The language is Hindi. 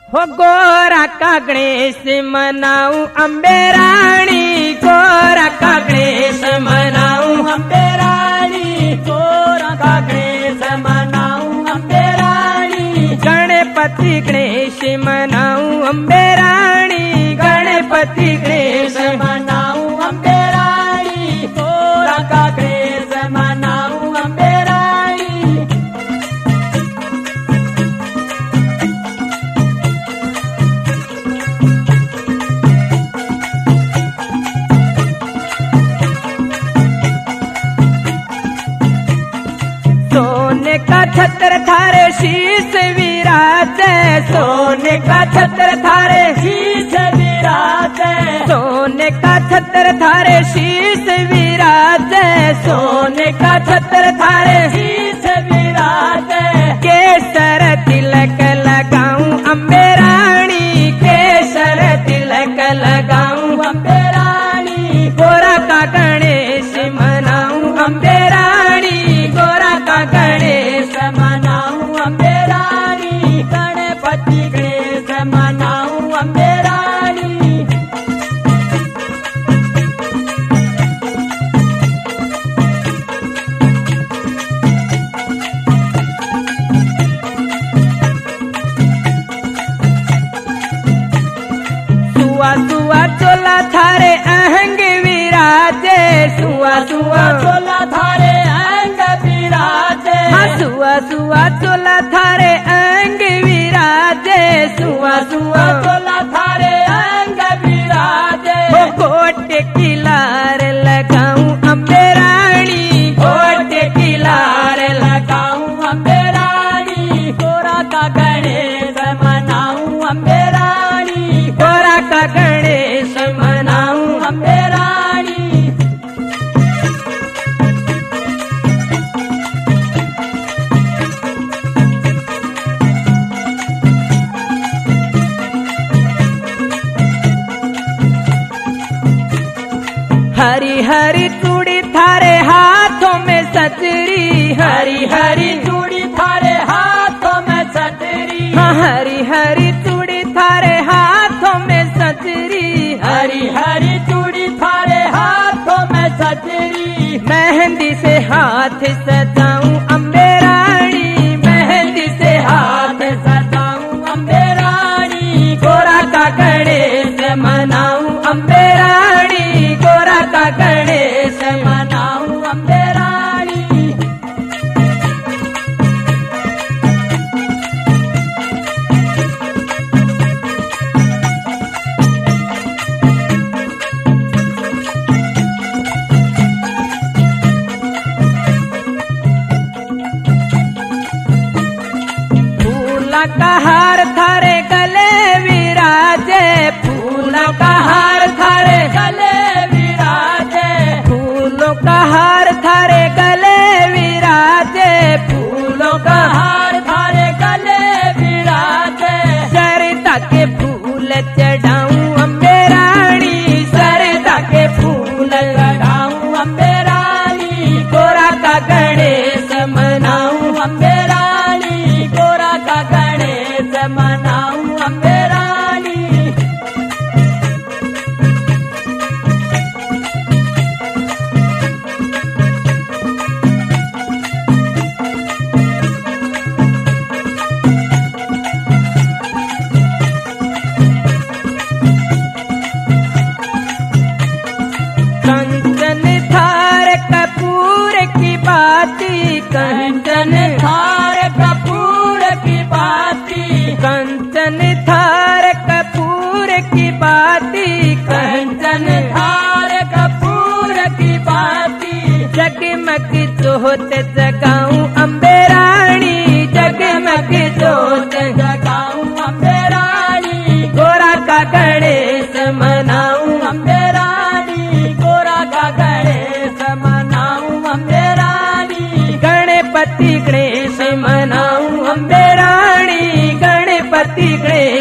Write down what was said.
हो गोरा का गणेश मनाऊं अम्बे रानी, गोरा का गणेश मनाऊं अम्बे रानी, गोरा का गणेश मनाऊं अम्बे रानी। गणपति गणेश मनाऊं अम्बे रानी, गणपति गणेश मनाऊं अम्बे रानी, गोरा का गणेश मनाऊं अम्बे रानी। सोने का छत्र थारे शीश विराजे, सोने का छत्र थारे शीश विराजे, सोने का छत्र थारे शीश विराजे, सोने का छत्र थारे शीश विराजे। केसर तिलक लगाऊं अम्बे रानी, केसर तिलक लगाऊं अम्बे रानी। गोरा का गणेश मनाऊं अम्बे रानी, गोरा का गणेश मनाऊं अम्बे रानी। गणपति गणेश मनाऊं अम्बे रानी। सुआ सुआ चोला थारे अहंग विराजे, सुआ सुआ चोला थारे अहंग विराजे, सुआ सुआ चोला थारे अंग विराजे, सुआ सुआ चोला थारे अंग विराजे। वो कोट की लार लगाऊं अम्बे रानी, कोट की लार लगाऊं अम्बे रानी। गोरा का गणेश मनाऊं अम्बे रानी, गोरा का गणेश मनाऊं अम्बे रानी। हरी हरी चूड़ी थारे हाथों में सजरी, हरी हरी चूड़ी थारे हाथों में सजरी, हरी हरी चूड़ी थारे हाथों में सजरी, हरी हरी चूड़ी थारे हाथों में सजरी। मेहंदी से हाथ सजाऊं अम्बे रानी, मेहंदी से हाथ सजाऊं अम्बे रानी। गोरा का गणेश मनाऊं अम्बे रानी, गोरा का गणेश मनाऊं अम्बे रानी। फूला का हार थारे गले विराजे, फूला का हार थारे गले विराजे, फूलों का हार थारे गले विराजे, फूलों का हार थारे गले विराजे। सरदा के फूल चढ़ाऊं अम्बे रानी, सरदा के फूल चढ़ाऊं अम्बे रानी। गोरा का गणेश मनाऊं अम्बे रानी, गोरा का गणेश मनाऊं अम्बे रानी। कंचन थार कपूर की बाती, कंचन थार कपूर की बाती, कंचन थार कपूर की बाती, कंचन थार कपूर की बाती। जगमग जोत जगाऊं अम्बे रानी, जगमग जोत जगाऊं अम्बे रानी। गोरा का गणेश मनाऊं अम्बे रानी, गोरा का गणेश मनाऊं अम्बे रानी। गणपति गणेश मनाऊं अम्बे रानी, गणपति गणेश